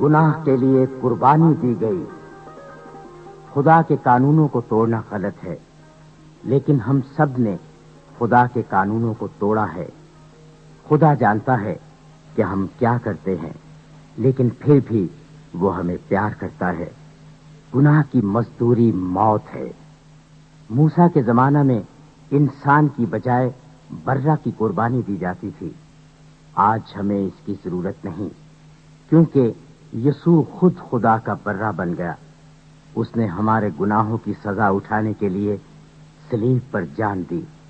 गुनाह के लिए कुर्बानी दी गई। खुदा के कानूनों को तोड़ना गलत है, लेकिन हम सब ने खुदा के कानूनों को तोड़ा है। खुदा जानता है कि हम क्या करते हैं, लेकिन फिर भी वो हमें प्यार करता है। गुनाह की मजदूरी मौत है। मूसा के जमाना में इंसान की बजाय बर्रा की कुर्बानी दी जाती थी। आज हमें इसकी जरूरत नहीं, क्योंकि यीशु खुद खुदा का बर्रा बन गया। उसने हमारे गुनाहों की सजा उठाने के लिए सलीब पर जान दी।